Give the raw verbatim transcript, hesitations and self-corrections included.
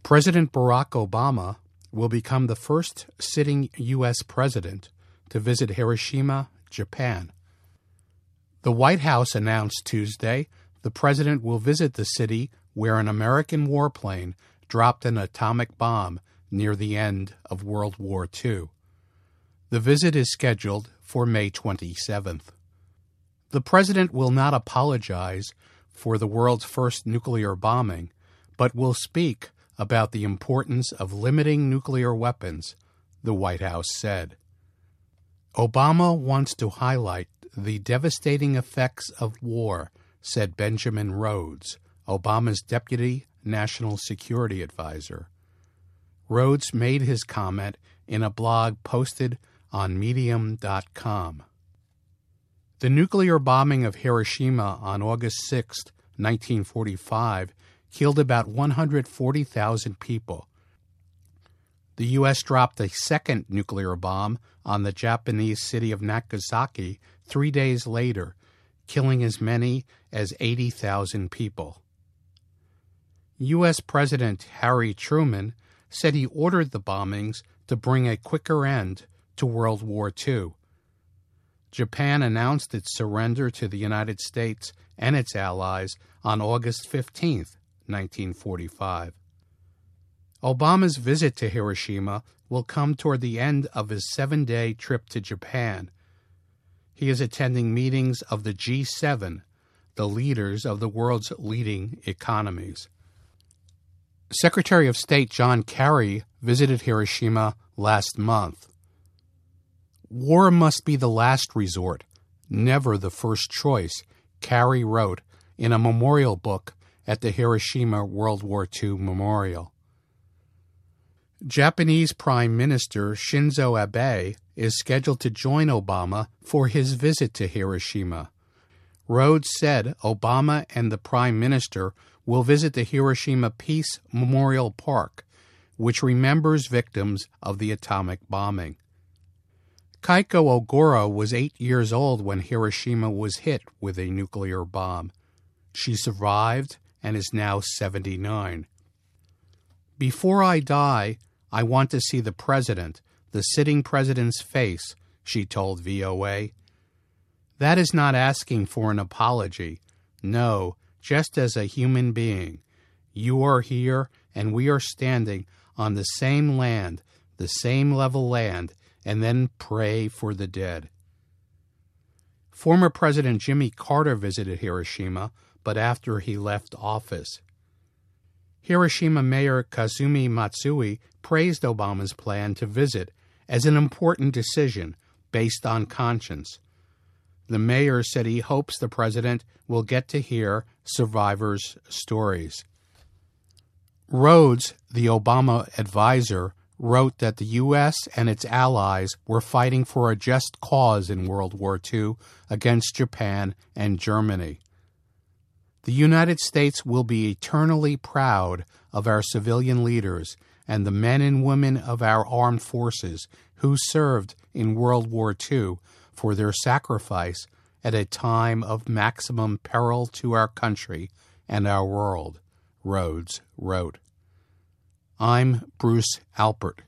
President Barack Obama will become the first sitting U S president to visit Hiroshima, Japan. The White House announced Tuesday the president will visit the city where an American warplane dropped an atomic bomb near the end of World War Two. The visit is scheduled for May twenty-seventh. The president will not apologize for the world's first nuclear bombing, but will speak about the importance of limiting nuclear weapons, the White House said. Obama wants to highlight the devastating effects of war, said Benjamin Rhodes, Obama's deputy national security advisor. Rhodes made his comment in a blog posted on medium dot com. The nuclear bombing of Hiroshima on August sixth, nineteen forty-five, killed about one hundred forty thousand people. The U S dropped a second nuclear bomb on the Japanese city of Nagasaki three days later, killing as many as eighty thousand people. U S President Harry Truman said he ordered the bombings to bring a quicker end to World War Two. Japan announced its surrender to the United States and its allies on August fifteenth, nineteen forty-five. Obama's visit to Hiroshima will come toward the end of his seven-day trip to Japan. He is attending meetings of the G seven, the leaders of the world's leading economies. Secretary of State John Kerry visited Hiroshima last month. War must be the last resort, never the first choice, Kerry wrote in a memorial book at the Hiroshima World War Two Memorial. Japanese Prime Minister Shinzo Abe is scheduled to join Obama for his visit to Hiroshima. Rhodes said Obama and the Prime Minister will visit the Hiroshima Peace Memorial Park, which remembers victims of the atomic bombing. Keiko Ogura was eight years old when Hiroshima was hit with a nuclear bomb. She survived and is now seventy-nine. Before I die, I want to see the president, the sitting president's face, she told V O A. That is not asking for an apology. No, just as a human being. You are here, and we are standing on the same land, the same level land, and then pray for the dead. Former President Jimmy Carter visited Hiroshima, but after he left office. Hiroshima Mayor Kazumi Matsui praised Obama's plan to visit as an important decision based on conscience. The mayor said he hopes the president will get to hear survivors' stories. Rhodes, the Obama advisor, wrote that the U S and its allies were fighting for a just cause in World War Two against Japan and Germany. The United States will be eternally proud of our civilian leaders and the men and women of our armed forces who served in World War Two for their sacrifice at a time of maximum peril to our country and our world, Rhodes wrote. I'm Bruce Alpert.